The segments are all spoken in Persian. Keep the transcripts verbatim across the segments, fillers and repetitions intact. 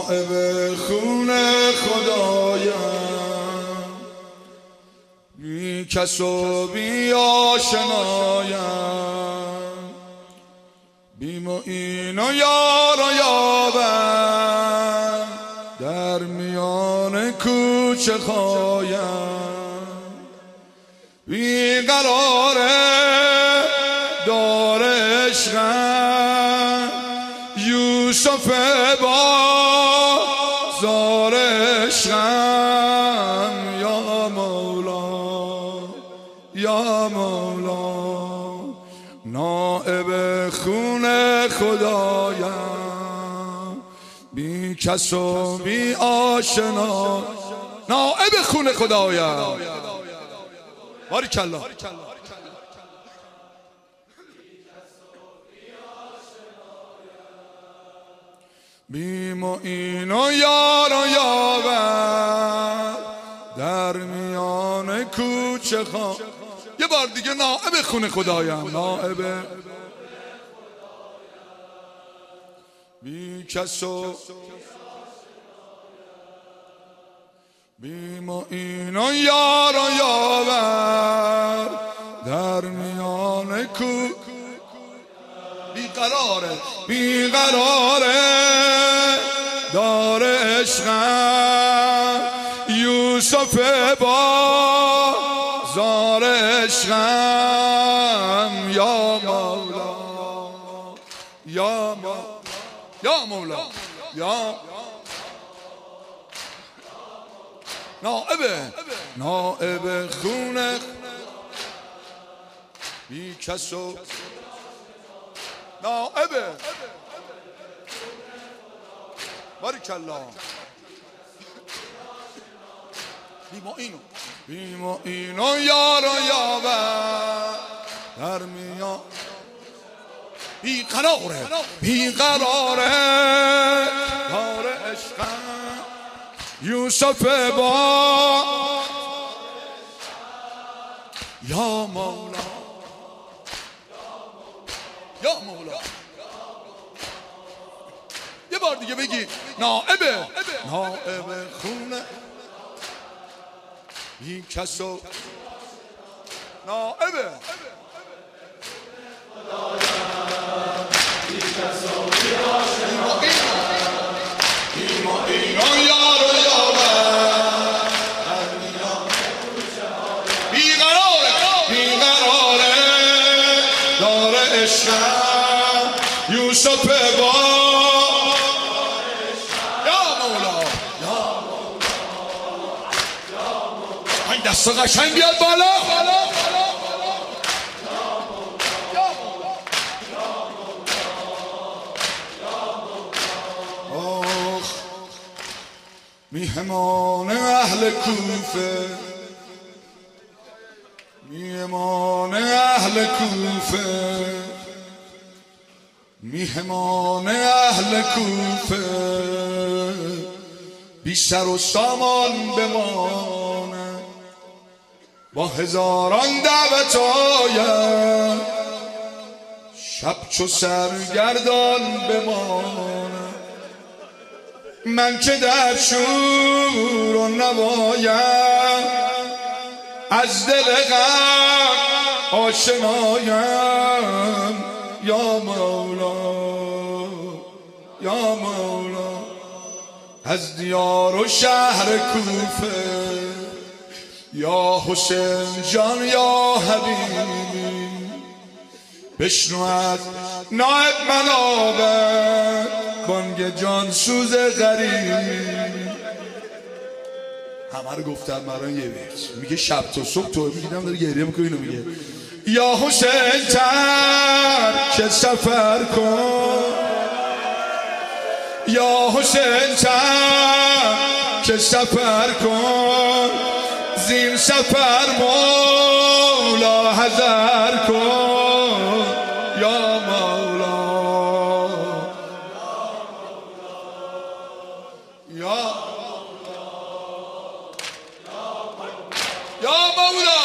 نائب خون خدایم، بی کس و بی آشنایم، بی معین و یار و یاور، در میان کوچه خایم، بی قرار دار عشقم، یوسف بازار عشقم، یا مولا یا مولا، نائب خون خدایم، بی کس و بی آشنا، نائب خون خدایم. باریکالله. بی معین و یار و یاور، در میان کوچه خان. یه بار دیگه نائب خون خدایم، نائب بی کس و بی معین و یار و یاور، در میان کو بی قراره بی قراره دار عشقم، یوسف بازار عشقم، یا مولا یا مولا یا مولا یا نائب نائب خون بی کس و نائب. باریکالله. بی معین بی معین و یار و یاور، در میان بی قراره بی قراره دار عشقم، یوسف با یا مولا یا مولا. یه بار دیگه بگی نائب نائب خون بی کس و نائب بی کس و بی آشنا، بی معین و یار و یاور، بی قراره بی قراره دار عشقم، یوسف با دست قشنگ بیاد بالا. آخ میهمان اهل کوفه، میهمان اهل کوفه، میهمان اهل کوفه، بی سر و سامان بمانه، با هزاران دعوت آیم، شب چو سرگردان بمانم، من که در شور و نوایم، از دل غم آشنایم، یا مولا یا مولا، از دیار و شهر کوفه، یا حسین جان یا حبیبی، بشنو از نائب منابه بانگ جان سوز غریب. همه رو گفتم مران یه بیت میگه شب تا صبح تو میگیدم داره گریه میکنه، اینو میگه یا حسین ترک سفر کن، یا حسین ترک سفر کن، زین سفر مولا حذر کن، یا مولا یا یا مولا.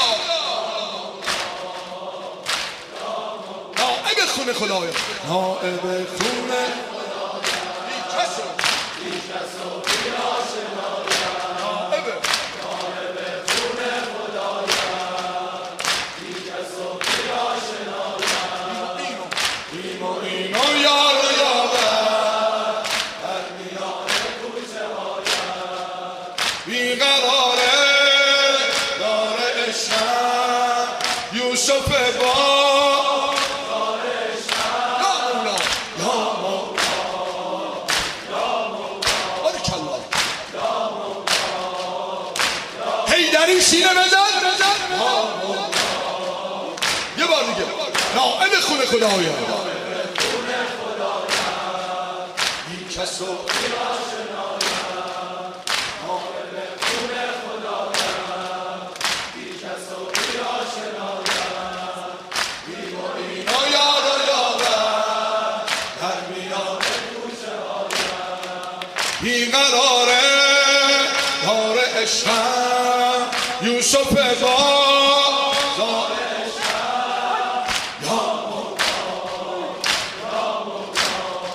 نائب خون خدایم، نائب خون یوسف با هیدری سینه بزن یه بار دیگه نائل خون خدایا این کسو این قراره داره عشقم یوسف با داره عشقم یا مولا یا مولا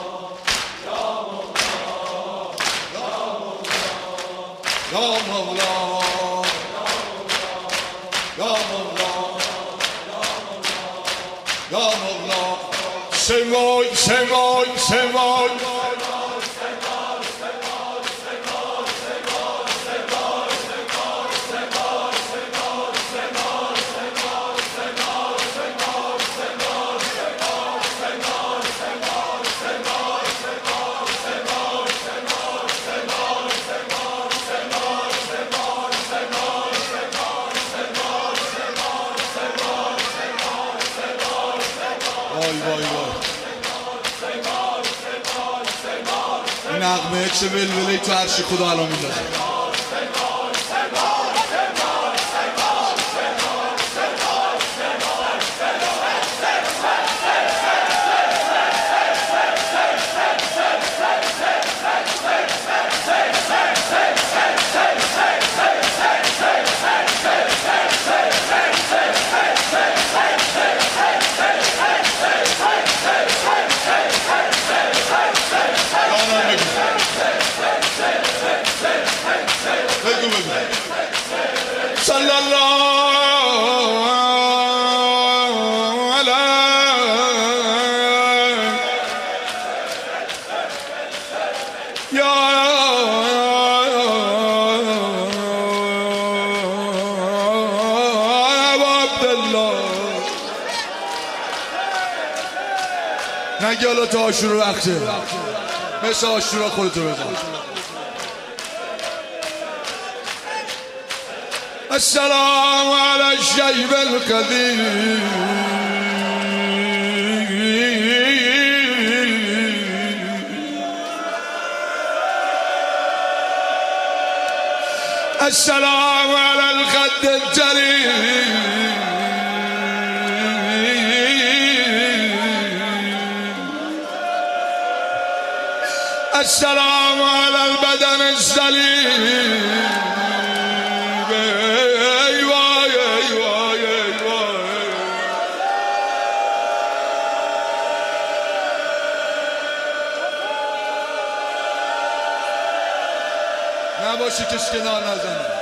یا مولا یا مولا یا مولا سوای سوای سوای وای وای وای این نغمه چه ولوله تو عرش خدا الان میندازه صلی الله علیه یا عبدالله نگه حالا تا آشورا وقته مثل آشورا خودتو بزن السلام على الشيب الكثير السلام على الخد الجليل السلام على البدن السليم نباشی کسی کنار نزنه